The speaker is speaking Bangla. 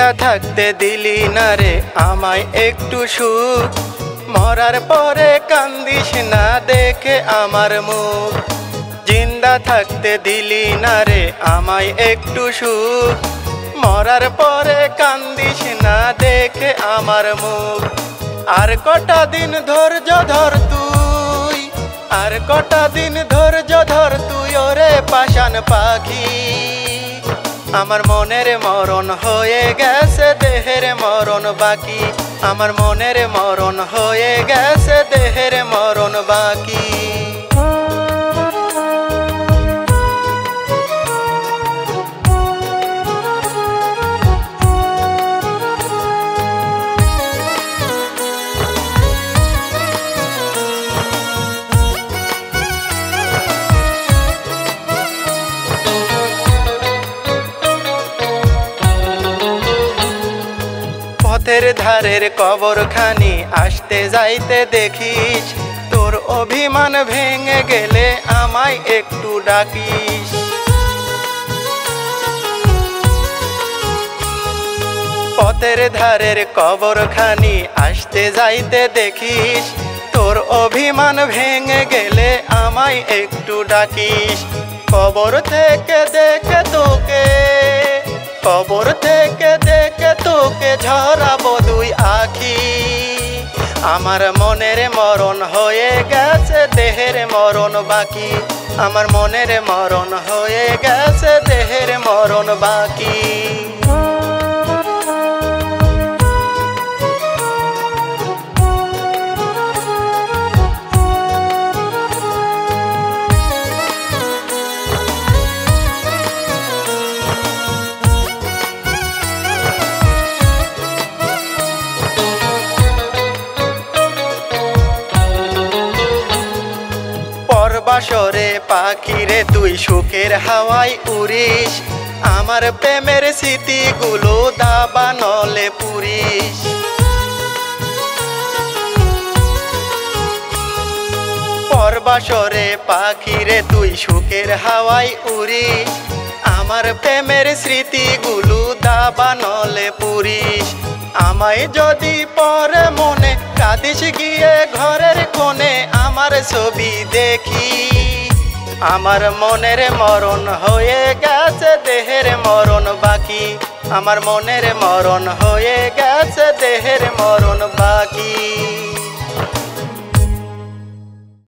থাকতে দিলি না রে আমায় একটু সুখ, মরার পরে কান্দিস না দেখে আমার মুখ। জিন্দা থাকতে দিলি না রে আমায় একটু সুখ, মরার পরে কান্দিস না দেখে আমার মুখ। আর কটা দিন ধৈর্য ধর তুই, আর কটা দিন ধৈর্য ধর তুই ওরে পাষাণ পাখি। আমার মনের মরণ হয়ে গেছে দেহের মরণ বাকি, আমার মনের মরণ হয়ে গেছে দেহের মরণ বাকি। পথের ধারের কবরখানি আসতে যাইতে দেখিস, তোর অভিমান ভেঙে গেলে আমায় একটু ডাকিস। পথের ধারের কবরখানি আসতে যাইতে দেখিস, তোর অভিমান ভেঙে গেলে আমায় একটু ডাকিস। কবর থেকে দেখে তোকে, কবর থেকে দেখে তোকে ঝরাবো দুই আখি। আমার মনের মরণ হয়ে গেছে দেহের মরণ বাকি, আমার মনের মরণ হয়ে গেছে দেহের মরণ বাকি। বাসরে পাখিরে তুই সুখের হাওয়ায় উড়িস, আমার প্রেমের স্মৃতিগুলো দাবানলে পুরিস। পরবাসরে পাখিরে তুই সুখের হাওয়ায় উড়িস, আমার প্রেমের স্মৃতিগুলো দাবানলে পুরিস। আমায় যদি পরে মনে কাঁদিস গিয়ে ঘরের কোণে আমার ছবি দেখি। আমার মনের মরণ হয়ে গেছে দেহের মরণ বাকি, আমার মনের মরণ হয়ে গেছে দেহের মরণ বাকি।